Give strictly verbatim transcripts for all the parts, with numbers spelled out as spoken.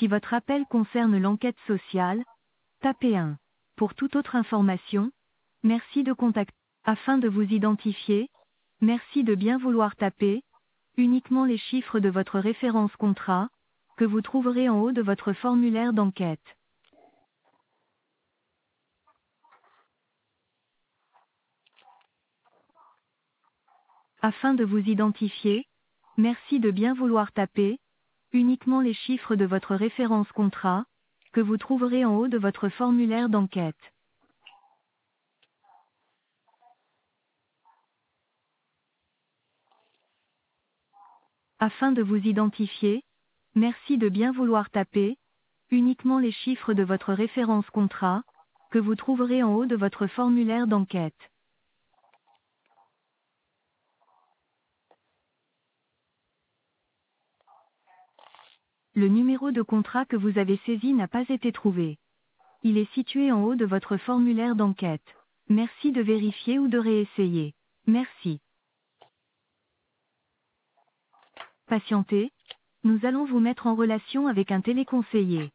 Si votre appel concerne l'enquête sociale, tapez un. Pour toute autre information, merci de contacter. Afin de vous identifier, merci de bien vouloir taper uniquement les chiffres de votre référence contrat, que vous trouverez en haut de votre formulaire d'enquête. Afin de vous identifier, merci de bien vouloir taper uniquement les chiffres de votre référence contrat, que vous trouverez en haut de votre formulaire d'enquête. Afin de vous identifier, merci de bien vouloir taper uniquement les chiffres de votre référence contrat, que vous trouverez en haut de votre formulaire d'enquête. Le numéro de contrat que vous avez saisi n'a pas été trouvé. Il est situé en haut de votre formulaire d'enquête. Merci de vérifier ou de réessayer. Merci. Patientez. Nous allons vous mettre en relation avec un téléconseiller.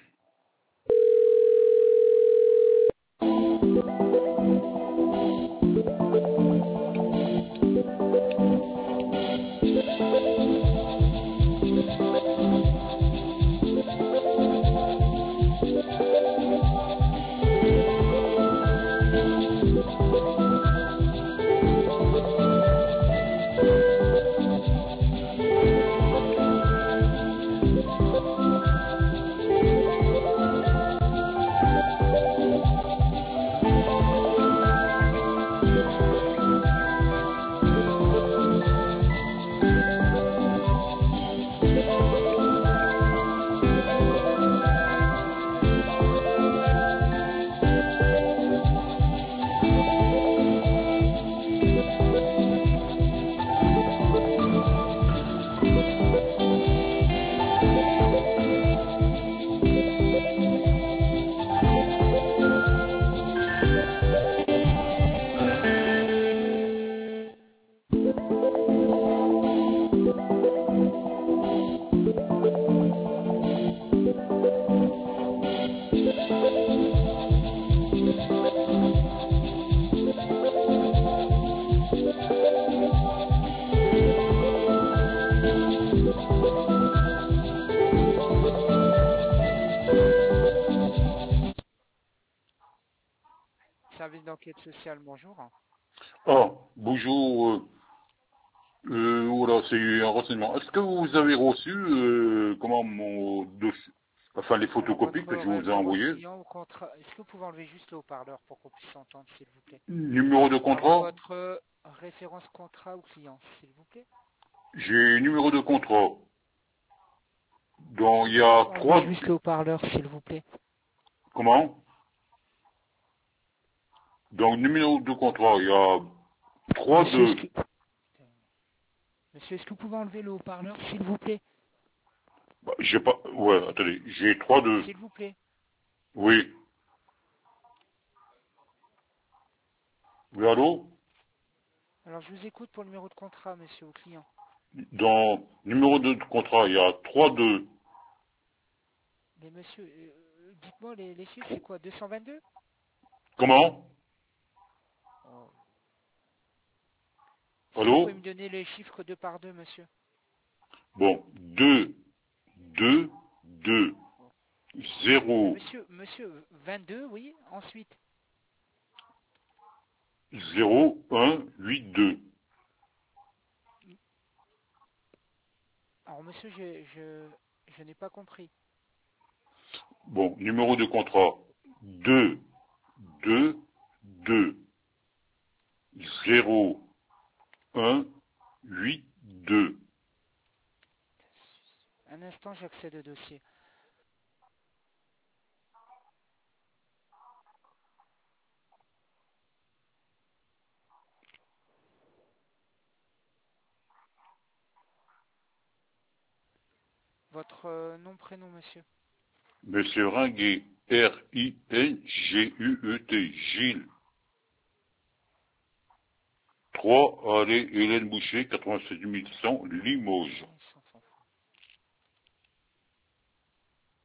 Service d'enquête sociale, bonjour. Ah, bonjour. Euh, euh, voilà, c'est un renseignement. Est-ce que vous avez reçu euh, comment mon dossier, enfin les photocopies Alors, que je votre vous ai envoyées? client au contrat, est-ce que vous pouvez enlever juste le haut-parleur pour qu'on puisse s'entendre, s'il vous plaît? Numéro de Alors, contrat? votre référence contrat ou client, s'il vous plaît? J'ai numéro de contrat. Donc il y a Enlevez trois. juste le haut-parleur, s'il vous plaît. Comment? Donc numéro de contrat, il y a trois Monsieur, de. est-ce que... Monsieur, est-ce que vous pouvez enlever le haut-parleur, s'il vous plaît? Bah, j'ai pas. Ouais, attendez, j'ai trois de. S'il vous plaît. Oui. Oui, allô? Alors, je vous écoute pour le numéro de contrat, monsieur, au client. Dans numéro de contrat, il y a trois de. Mais monsieur, euh, dites-moi, les, les chiffres, c'est quoi? deux cent vingt-deux? Comment? Oh. Est-ce que vous pouvez Allô? me donner les chiffres deux par deux, monsieur? Bon, deux, deux, deux, Mais zéro, monsieur, monsieur, vingt-deux, oui, ensuite. zéro, un, huit, deux. Alors, monsieur, je, je, je n'ai pas compris. Bon, numéro de contrat, deux, deux, deux, zéro, un, huit, deux. Un instant, j'accède au dossier. Votre euh, nom, prénom, monsieur? Monsieur Ringuet, R I N G U E T, Gilles. trois, allée Hélène Boucher, quatre-vingt-sept mille cent, Limoges. Ils s'en font.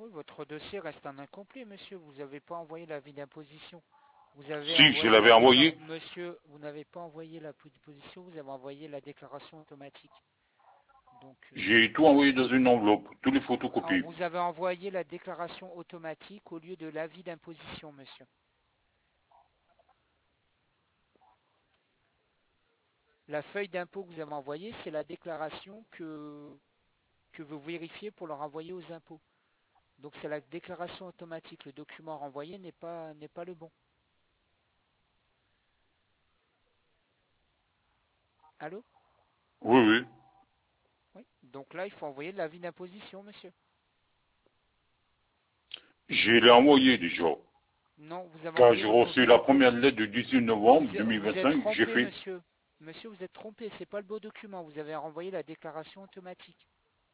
Oui, votre dossier reste un incomplet, monsieur. Vous n'avez pas envoyé l'avis d'imposition. Vous avez Si, je envoyé l'avais la envoyé. déclaration. Monsieur, vous n'avez pas envoyé la position, vous avez envoyé la déclaration automatique. Donc, euh, J'ai tout envoyé dans une enveloppe, tous les alors, photocopies. vous avez envoyé la déclaration automatique au lieu de l'avis d'imposition, monsieur. La feuille d'impôt que vous avez envoyée, c'est la déclaration que, que vous vérifiez pour leur envoyer aux impôts. Donc c'est la déclaration automatique. Le document renvoyé n'est pas, n'est pas le bon. Allô? Oui, oui. Oui. Donc là, il faut envoyer l'avis d'imposition, monsieur. Je l'ai envoyé déjà. Non, vous avez Quand envoyé j'ai le reçu mauvais la document. première lettre du dix-huit Vous, novembre deux mille vous êtes vingt-cinq, j'ai trompé, fait... monsieur. Monsieur, vous êtes trompé. C'est pas le beau document. Vous avez renvoyé la déclaration automatique.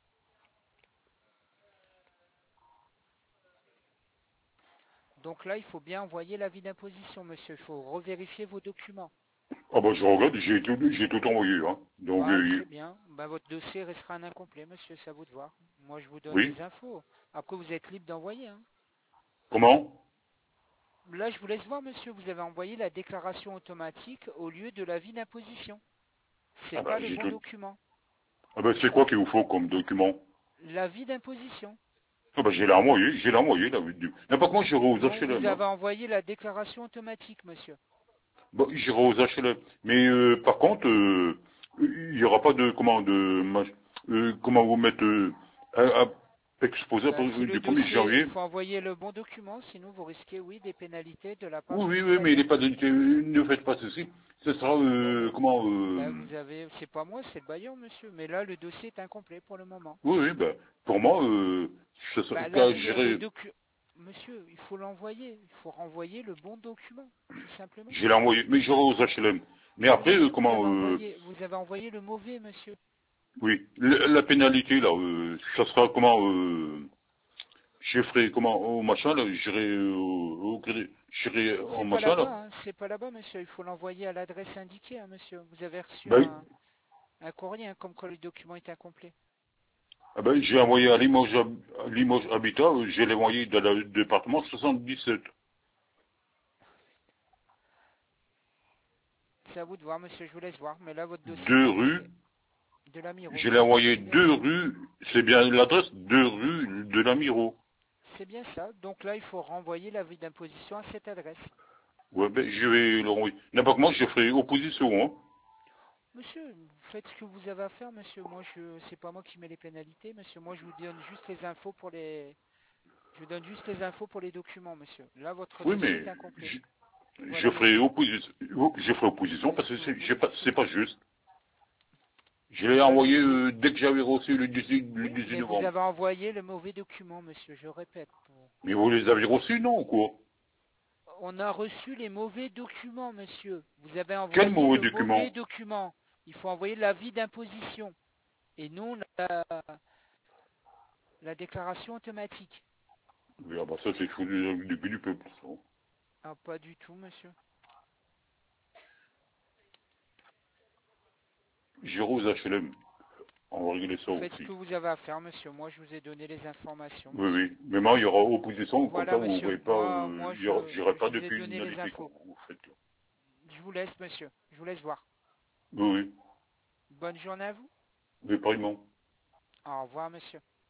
Donc là, il faut bien envoyer l'avis d'imposition, monsieur. Il faut revérifier vos documents. Ah bah je regarde, j'ai tout, j'ai tout envoyé. Hein. Donc, Bah, euh, très bien. Bah, votre dossier restera un incomplet, monsieur. C'est à vous de voir. Moi, je vous donne oui. les infos. Après, vous êtes libre d'envoyer. Hein. Comment? Là, je vous laisse voir, monsieur. Vous avez envoyé la déclaration automatique au lieu de l'avis d'imposition. C'est Ah bah pas le j'ai bon tout... document. Ah bah c'est quoi qu'il vous faut comme document? L'avis d'imposition. Ah bah j'ai l'ai envoyé, j'ai l'ai envoyé, la vidéo. N'importe quoi, j'irai aux Non, vous H L M. Hein. avez envoyé la déclaration automatique, monsieur. Bah, j'irai aux H L M. Mais euh, par contre, euh, il n'y aura pas de... Comment de... mach- Euh, comment vous mettre... Euh, à, à exposer Bah, si le du premier dossier, il janvier? faut envoyer le bon document, sinon vous risquez, oui, des pénalités de la part Oui, de oui, notre oui, mais il n'est bailleur. pas... de- Ne faites pas ceci. Ce sera... Bon, Euh, bah, comment... bah, Euh, vous avez, c'est pas moi, c'est le bailleur, monsieur. Mais là, le dossier est incomplet pour le moment. oui, oui, bah, pour moi, euh, ce sera- Bah, quand l'avis, le j'irai... docu, monsieur, il faut l'envoyer. Il faut renvoyer le bon document, tout simplement. Je l'ai envoyé, mais j'irai aux H L M. Mais Mais après, euh, monsieur, vous comment... avez Euh, envoyé, vous avez envoyé le mauvais, monsieur. oui, la, la pénalité, là, euh, ça sera comment... Euh, je ferai comment... Au machin, là, j'irai euh, au... au crédit- J'irai en C'est pas machin, là. là-bas, hein, c'est pas là-bas, monsieur. Il faut l'envoyer à l'adresse indiquée, hein, monsieur. Vous avez reçu Ben, un, un courrier, hein, comme quoi le document est incomplet. ah ben, j'ai envoyé à Limoges, Hab- à Limoges Habitat, euh, je l'ai envoyé dans le département soixante-dix-sept. C'est à vous de voir, monsieur. Je vous laisse voir. Mais là, votre dossier est Deux rues, incomplet. De la Miro, je l'ai monsieur. envoyé C'est bien deux ça. rues, c'est bien l'adresse, deux rues de la Miro. C'est bien ça. Donc là, il faut renvoyer l'avis d'imposition à cette adresse. Ouais, ben, je vais le renvoyer. N'importe comment, je ferai opposition, hein. Monsieur, faites ce que vous avez à faire, monsieur. Moi, je, c'est pas moi qui mets les pénalités, monsieur. Moi, je vous donne juste les infos pour les, je vous donne juste les infos pour les documents, monsieur. Là, votre Oui, dossier mais est incomplet. je, je Voilà, ferai monsieur. opposition, je ferai opposition parce que Vous- c'est vous- j'ai pas- c'est vous- pas juste. Je l'ai Là, le, envoyé le- euh, dès que j'avais reçu le dix-huit, le oui, dix-huit mais vous novembre. avez envoyé le mauvais document, monsieur. Je répète. pour- Mais vous les avez reçus, non, ou quoi? On a reçu les mauvais documents, monsieur. Vous avez Quel envoyé mauvais le mauvais document? document. Il faut envoyer l'avis d'imposition et non la, la déclaration automatique. Oui, ah bah ça, c'est fou du, du, du peuple, ça. Ah, pas du tout, monsieur. J'irai aux H L M. On va régler ça Faites ce aussi. que vous avez à faire, monsieur. Moi, je vous ai donné les informations, Oui, monsieur. oui. Mais moi, il y aura opposition, comme ça, Voilà, vous ne monsieur. voyez pas, Moi, euh, moi, il y aura- je, j'irai je pas de vous ai donné les pénalité quand infos. vous faites. Je vous laisse, monsieur. Je vous laisse voir. Oui, oui. Bonne journée à vous. Mais pas vraiment. Au revoir, monsieur.